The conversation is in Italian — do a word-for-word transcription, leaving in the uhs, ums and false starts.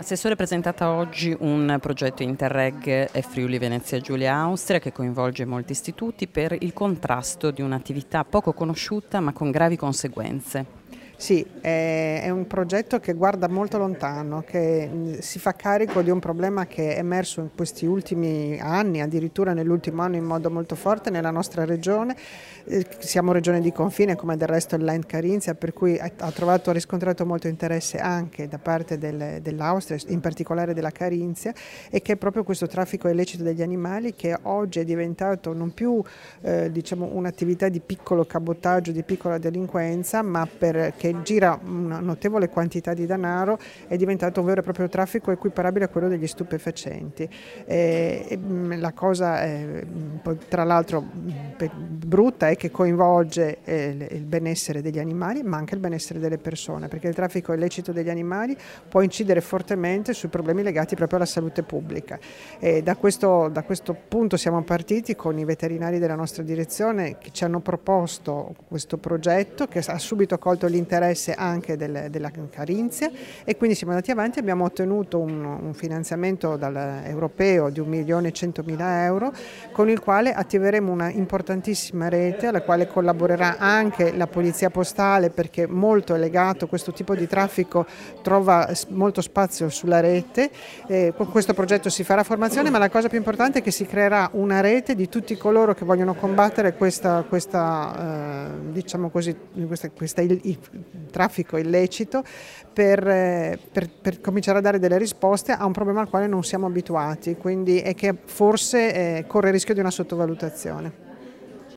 Assessore, è presentata oggi un progetto Interreg e Friuli Venezia Giulia Austria che coinvolge molti istituti per il contrasto di un'attività poco conosciuta ma con gravi conseguenze. Sì, è un progetto che guarda molto lontano, che si fa carico di un problema che è emerso in questi ultimi anni, addirittura nell'ultimo anno in modo molto forte nella nostra regione. Siamo regione di confine come del resto il Land Carinzia, per cui ha trovato, ha riscontrato molto interesse anche da parte del, dell'Austria, in particolare della Carinzia, e che è proprio questo traffico illecito degli animali che oggi è diventato non più eh, diciamo, un'attività di piccolo cabotaggio, di piccola delinquenza, ma per, che gira una notevole quantità di denaro, è diventato un vero e proprio traffico equiparabile a quello degli stupefacenti. E, e, la cosa eh, tra l'altro brutta è che coinvolge eh, il benessere degli animali ma anche il benessere delle persone, perché il traffico illecito degli animali può incidere fortemente sui problemi legati proprio alla salute pubblica. E da questo, da questo punto siamo partiti con i veterinari della nostra direzione che ci hanno proposto questo progetto che ha subito colto l'interesse anche del, della Carinzia, e quindi siamo andati avanti e abbiamo ottenuto un, un finanziamento dal, europeo di un milione e centomila euro, con il quale attiveremo una importantissima rete alla quale collaborerà anche la polizia postale, perché molto è legato, questo tipo di traffico trova molto spazio sulla rete. Eh, con questo progetto si farà formazione, ma la cosa più importante è che si creerà una rete di tutti coloro che vogliono combattere questa, questa, eh, diciamo così, questa, questa il, il traffico illecito per, per, per cominciare a dare delle risposte a un problema al quale non siamo abituati, quindi è che forse eh, corre il rischio di una sottovalutazione.